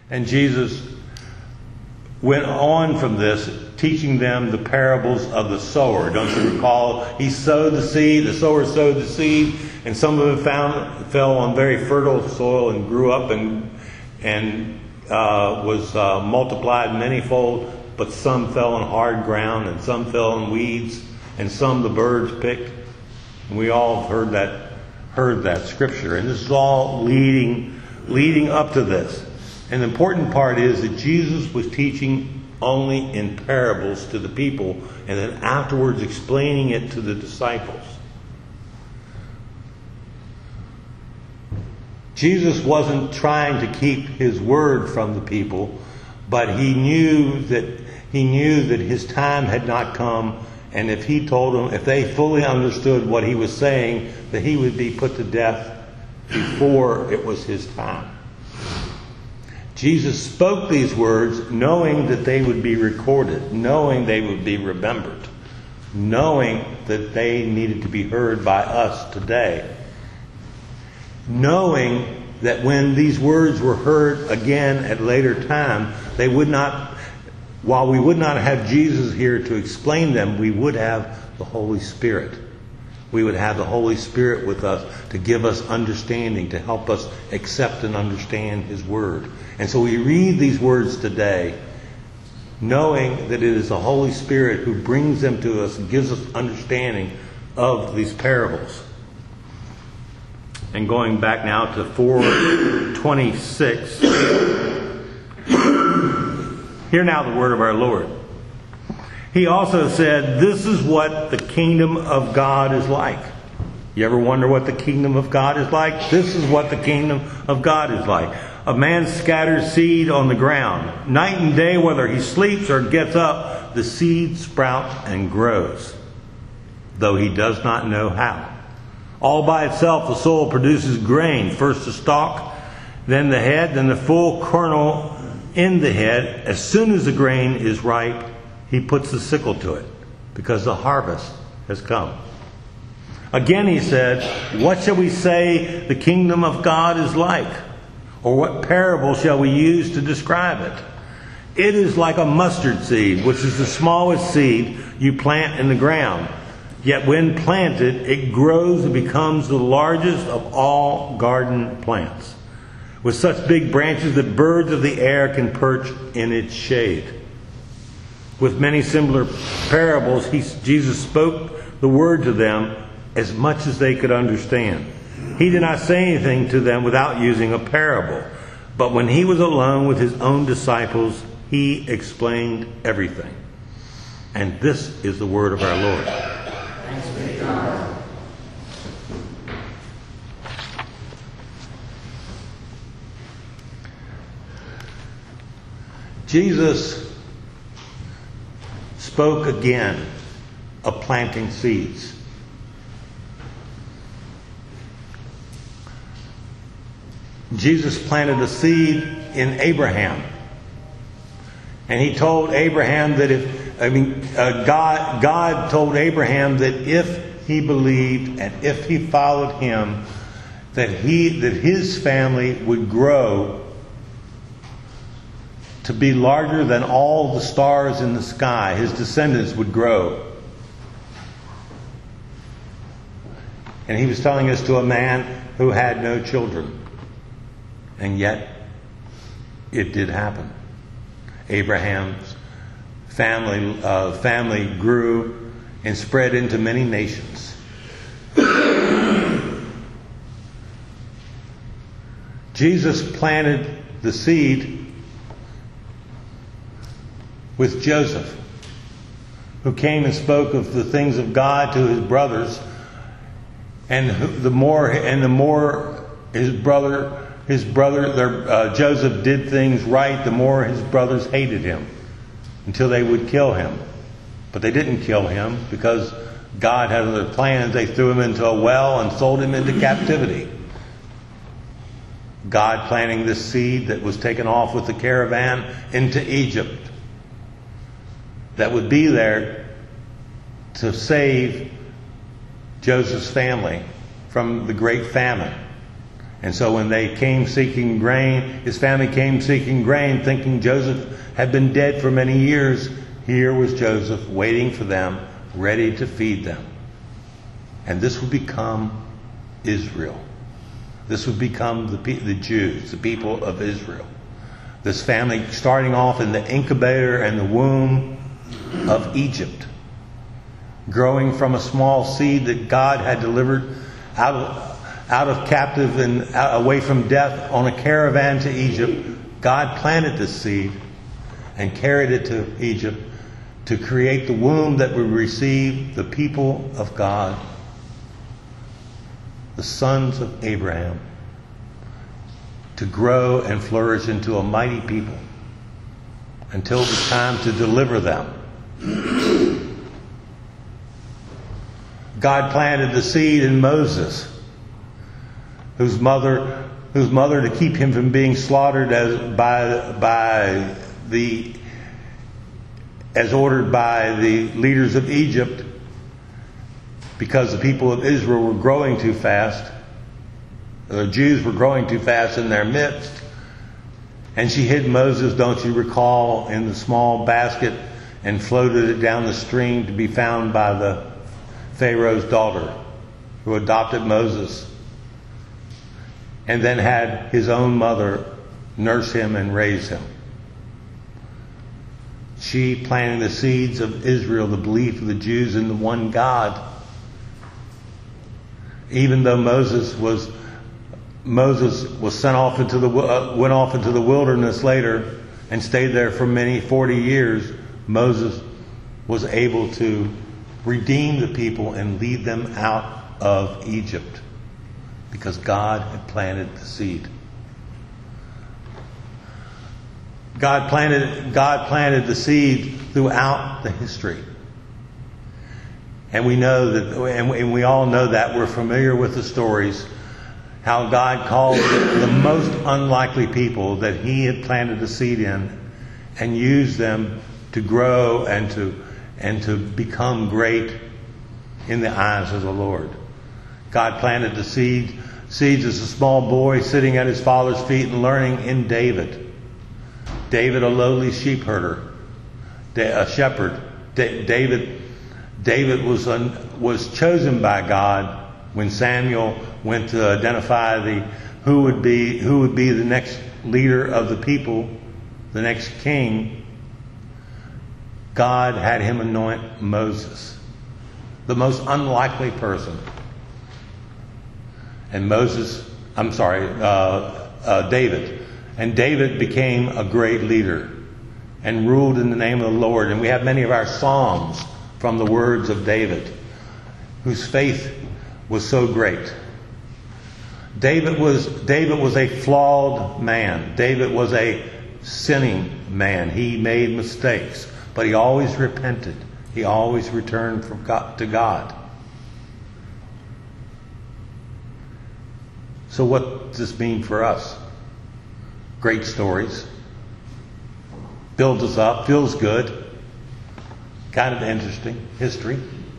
And Jesus went on from this, teaching them the parables of the sower. Don't you recall? He sowed the seed, the sower sowed the seed, and some of it fell on very fertile soil and grew up and was multiplied manyfold, but some fell on hard ground, and some fell on weeds, and some the birds picked. And we all heard that scripture, and this is all leading up to this. And the important part is that Jesus was teaching only in parables to the people, and then afterwards explaining it to the disciples. Jesus wasn't trying to keep his word from the people, but he knew that his time had not come, and if he told them, if they fully understood what he was saying, that he would be put to death before it was his time. Jesus spoke these words knowing that they would be recorded, knowing they would be remembered, knowing that they needed to be heard by us today, knowing that when these words were heard again at later time, they would not, while we would not have Jesus here to explain them, we would have the Holy Spirit. We would have the Holy Spirit with us to give us understanding, to help us accept and understand his word. And so we read these words today, knowing that it is the Holy Spirit who brings them to us and gives us understanding of these parables. And going back now to 4:26. Hear now the word of our Lord. He also said, "This is what the kingdom of God is like." You ever wonder what the kingdom of God is like? This is what the kingdom of God is like. A man scatters seed on the ground. Night and day, whether he sleeps or gets up, the seed sprouts and grows, though he does not know how. All by itself, the soil produces grain, first the stalk, then the head, then the full kernel in the head. As soon as the grain is ripe, he puts the sickle to it, because the harvest has come. Again he said, "What shall we say the kingdom of God is like? Or what parable shall we use to describe it? It is like a mustard seed, which is the smallest seed you plant in the ground. Yet when planted, it grows and becomes the largest of all garden plants, with such big branches that birds of the air can perch in its shade." With many similar parables, Jesus spoke the word to them as much as they could understand. He did not say anything to them without using a parable. But when he was alone with his own disciples, he explained everything. And this is the word of our Lord. Thanks be to God. Jesus spoke again of planting seeds. Jesus planted a seed in Abraham. And he told Abraham that God told Abraham that if he believed and if he followed him, that his family would grow to be larger than all the stars in the sky. His descendants would grow. And he was telling this to a man who had no children. And yet, it did happen. Abraham's family grew and spread into many nations. Jesus planted the seed with Joseph, who came and spoke of the things of God to his brothers, and the more Joseph did things right, the more his brothers hated him, until they would kill him. But they didn't kill him because God had other plans. They threw him into a well and sold him into captivity. God planting this seed that was taken off with the caravan into Egypt, that would be there to save Joseph's family from the great famine. And so when they came seeking grain, his family came seeking grain, thinking Joseph had been dead for many years. Here was Joseph waiting for them, ready to feed them. And this would become Israel. This would become the Jews, the people of Israel. This family starting off in the incubator and the womb of Egypt, growing from a small seed that God had delivered out of captive and away from death on a caravan to Egypt. God planted this seed and carried it to Egypt to create the womb that would receive the people of God, the sons of Abraham, to grow and flourish into a mighty people until it was time to deliver them. God planted the seed in Moses, whose mother to keep him from being slaughtered as ordered by the leaders of Egypt, because the people of Israel were growing too fast. The Jews were growing too fast in their midst. And she hid Moses, don't you recall, in the small basket and floated it down the stream to be found by the Pharaoh's daughter, who adopted Moses and then had his own mother nurse him and raise him. She planted the seeds of Israel, the belief of the Jews in the one God. Even though Moses was sent off went off into the wilderness later and stayed there for 40 years, Moses was able to redeem the people and lead them out of Egypt because God had planted the seed. God planted the seed throughout the history. And we know that, and we all know that. We're familiar with the stories, how God called the most unlikely people that He had planted a seed in and used them to grow and to become great in the eyes of the Lord. God planted the seeds as a small boy sitting at his father's feet and learning in David. David, a lowly sheep herder, a shepherd. David was chosen by God when Samuel went to identify who would be the next leader of the people, the next king. God had him anoint Moses, the most unlikely person. And David. And David became a great leader and ruled in the name of the Lord. And we have many of our psalms from the words of David, whose faith was so great. David was a flawed man. David was a sinning man. He made mistakes, but he always repented. He always returned to God. So what does this mean for us? Great stories. Builds us up, feels good. Kind of interesting history.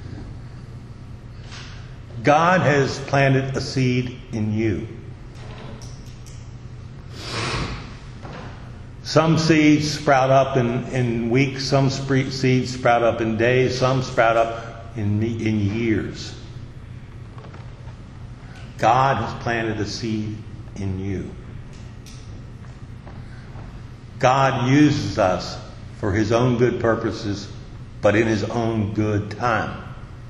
God has planted a seed in you. Some seeds sprout up in weeks, some seeds sprout up in days, some sprout up in years. God has planted a seed in you. God uses us for His own good purposes, but in His own good time.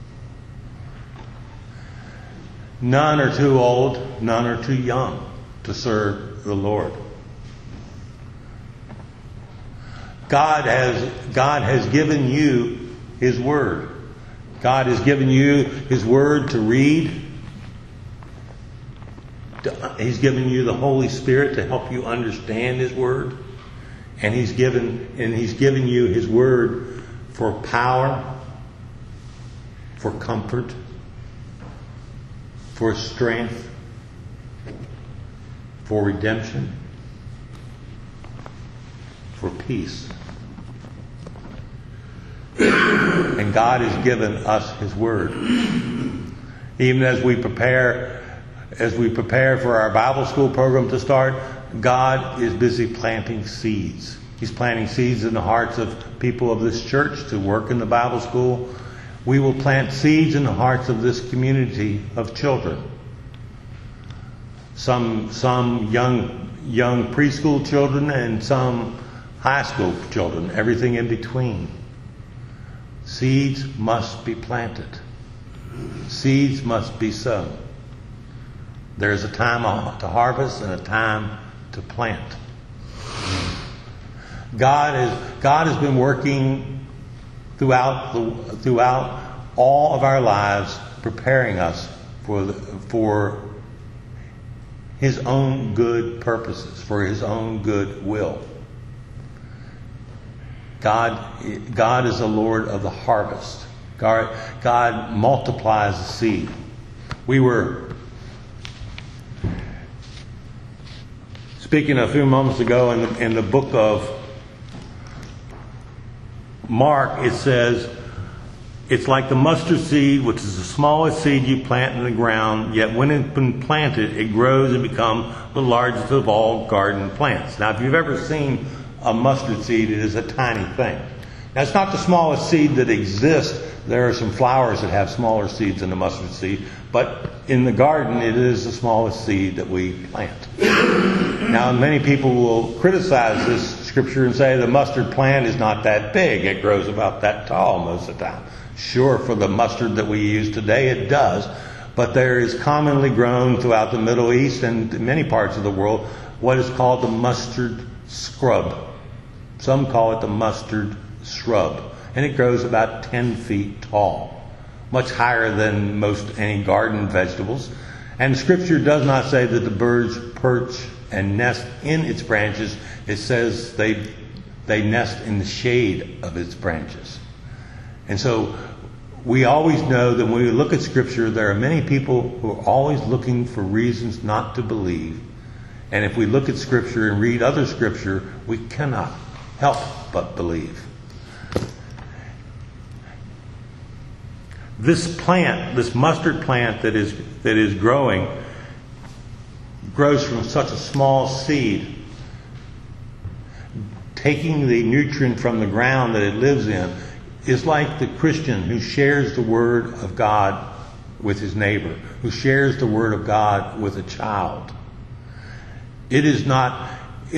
None are too old, none are too young to serve the Lord. God has given you His Word. God has given you His Word to read. He's given you the Holy Spirit to help you understand His Word. And He's given you His Word for power, for comfort, for strength, for redemption, for peace. And God has given us His Word. Even as we prepare as we prepare for our Bible school program to start, God is busy planting seeds. He's planting seeds in the hearts of people of this church to work in the Bible school. We will plant seeds in the hearts of this community of children. Some young preschool children and some high school children, everything in between. Seeds must be planted. Seeds must be sown. There is a time to harvest and a time to plant. God has been working throughout all of our lives, preparing us for His own good purposes, for His own good will. God is the Lord of the harvest. God multiplies the seed. We were speaking a few moments ago in the book of Mark. It says, it's like the mustard seed, which is the smallest seed you plant in the ground, yet when it's been planted, it grows and becomes the largest of all garden plants. Now, if you've ever seen a mustard seed, it is a tiny thing. Now, it's not the smallest seed that exists. There are some flowers that have smaller seeds than the mustard seed, but in the garden, it is the smallest seed that we plant. Now, many people will criticize this scripture and say the mustard plant is not that big. It grows about that tall most of the time. Sure, for the mustard that we use today, it does. But there is commonly grown throughout the Middle East and many parts of the world what is called the mustard scrub. Some call it the mustard shrub. And it grows about 10 feet tall, much higher than most any garden vegetables. And Scripture does not say that the birds perch and nest in its branches. It says they nest in the shade of its branches. And so we always know that when we look at Scripture, there are many people who are always looking for reasons not to believe. And if we look at Scripture and read other Scripture, we cannot help but believe. This plant, this mustard plant that is growing, grows from such a small seed, taking the nutrient from the ground that it lives in, is like the Christian who shares the Word of God with his neighbor, who shares the Word of God with a child. It is not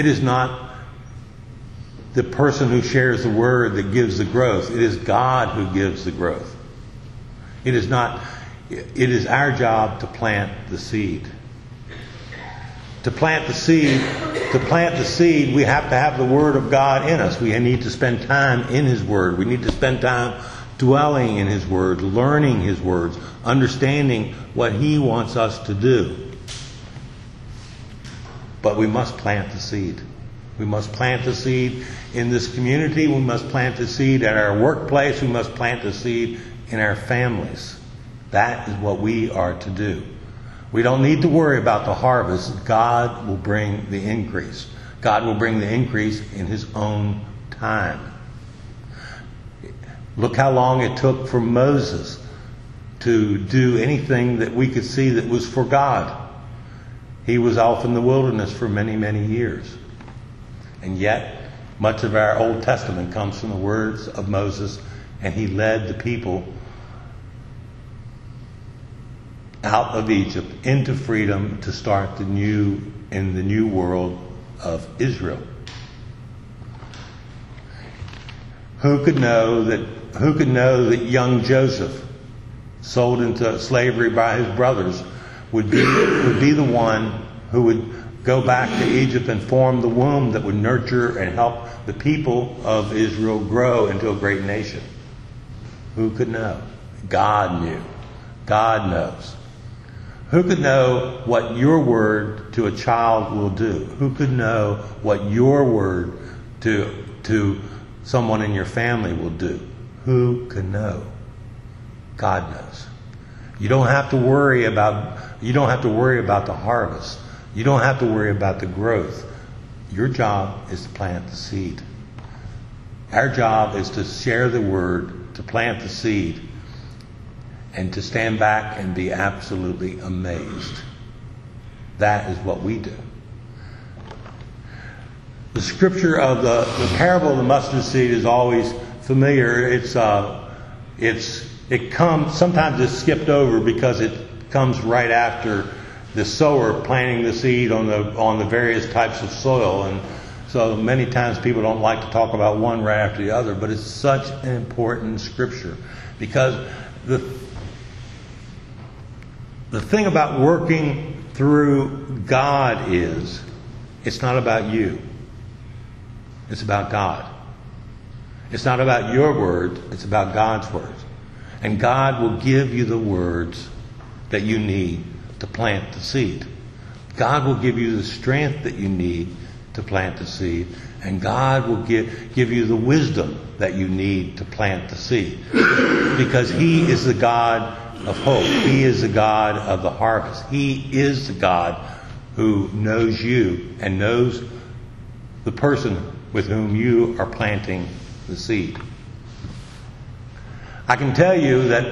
the person who shares the Word that gives the growth. It is God who gives the growth. It is our job to plant the seed. To plant the seed, we have to have the Word of God in us. We need to spend time in His Word. We need to spend time dwelling in His Word, learning His words, understanding what He wants us to do. But we must plant the seed. We must plant the seed in this community. We must plant the seed at our workplace. We must plant the seed in our families. That is what we are to do. We don't need to worry about the harvest. God will bring the increase. God will bring the increase in His own time. Look how long it took for Moses to do anything that we could see that was for God. He was off in the wilderness for many, many years. And yet, much of our Old Testament comes from the words of Moses, and he led the people out of Egypt into freedom to start the new world of Israel. Who could know that young Joseph, sold into slavery by his brothers, would be the one who would go back to Egypt and form the womb that would nurture and help the people of Israel grow into a great nation? Who could know? God knew. God knows. Who could know what your word to a child will do? Who could know what your word to someone in your family will do? Who can know? God knows. You don't have to worry about the harvest. You don't have to worry about the growth. Your job is to plant the seed. Our job is to share the word, to plant the seed, and to stand back and be absolutely amazed that is what we do. The scripture of the parable of the mustard seed is always familiar. It comes, sometimes it's skipped over because it comes right after the sower planting the seed on the various types of soil, and so many times people don't like to talk about one right after the other, but it's such an important scripture because the thing about working through God is it's not about you. It's about God. It's not about your words, it's about God's words. And God will give you the words that you need to plant the seed. God will give you the strength that you need to plant the seed. And God will give you the wisdom that you need to plant the seed. Because He is the God of hope. He is the God of the harvest. He is the God who knows you and knows the person with whom you are planting the seed. I can tell you that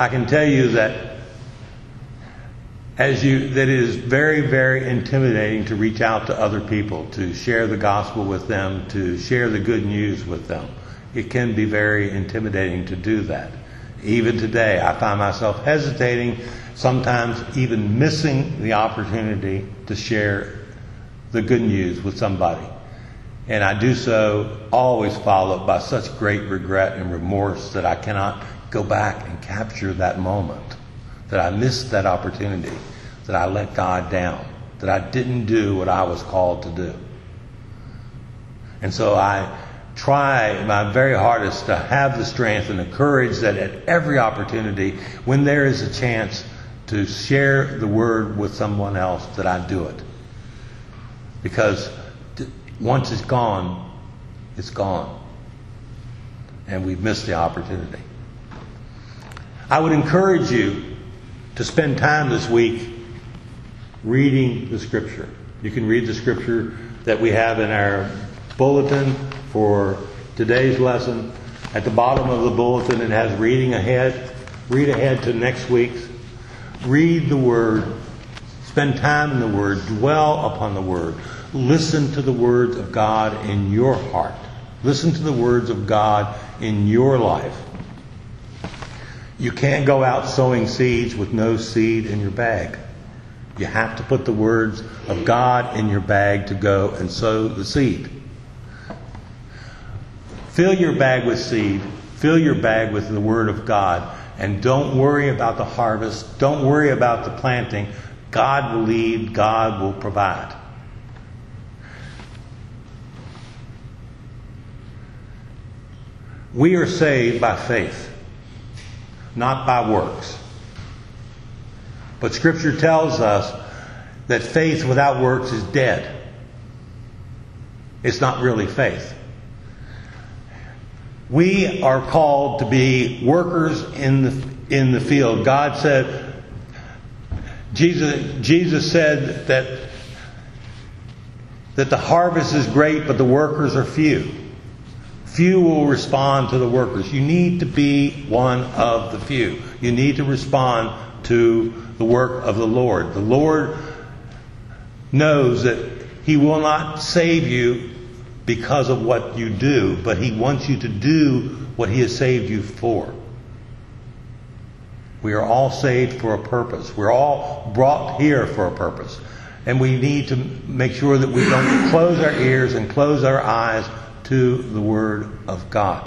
it is very, very intimidating to reach out to other people, to share the gospel with them, to share the good news with them. It can be very intimidating to do that. Even today, I find myself hesitating, sometimes even missing the opportunity to share the good news with somebody. And I do so always followed by such great regret and remorse that I cannot go back and capture that moment, that I missed that opportunity, that I let God down, that I didn't do what I was called to do. And so I try my very hardest to have the strength and the courage that at every opportunity, when there is a chance to share the word with someone else, that I do it. Because once it's gone, it's gone. And we've missed the opportunity. I would encourage you to spend time this week reading the Scripture. You can read the Scripture that we have in our bulletin for today's lesson. At the bottom of the bulletin it has reading ahead. Read ahead to next week's. Read the Word. Spend time in the Word. Dwell upon the Word. Listen to the words of God in your heart. Listen to the words of God in your life. You can't go out sowing seeds with no seed in your bag. You have to put the words of God in your bag to go and sow the seed. Fill your bag with seed. Fill your bag with the Word of God. And don't worry about the harvest. Don't worry about the planting. God will lead. God will provide. We are saved by faith, not by works. But Scripture tells us that faith without works is dead. It's not really faith. We are called to be workers in the field. God said, Jesus said that the harvest is great, but the workers are few. Few will respond to the workers. You need to be one of the few. You need to respond to the work of the Lord. The Lord knows that He will not save you because of what you do, but He wants you to do what He has saved you for. We are all saved for a purpose. We're all brought here for a purpose. And we need to make sure that we don't close our ears and close our eyes to the Word of God.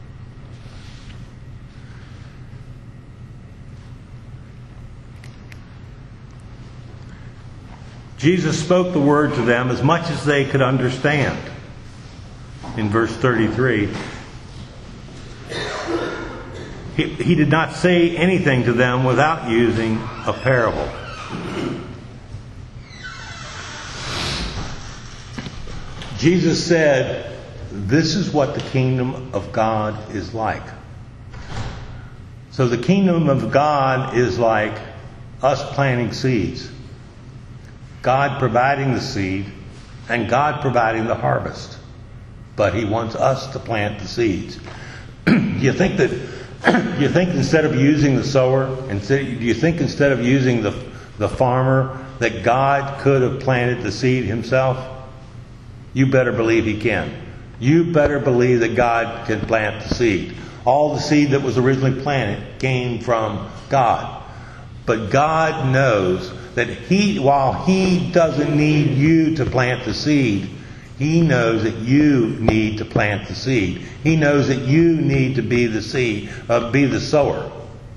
Jesus spoke the Word to them as much as they could understand. In verse 33, He did not say anything to them without using a parable. Jesus said, "This is what the kingdom of God is like." So the kingdom of God is like us planting seeds. God providing the seed and God providing the harvest. But He wants us to plant the seeds. You think instead of using the sower, do you think instead of using the farmer that God could have planted the seed himself? You better believe he can. You better believe that God can plant the seed. All the seed that was originally planted came from God. But God knows that while he doesn't need you to plant the seed, he knows that you need to plant the seed. He knows that you need to be the be the sower.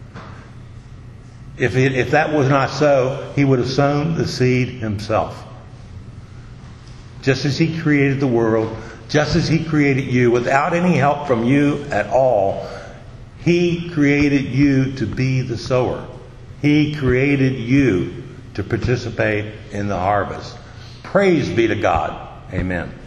If that was not so, he would have sown the seed himself. Just as he created the world, just as he created you, without any help from you at all, he created you to be the sower. He created you to participate in the harvest. Praise be to God. Amen.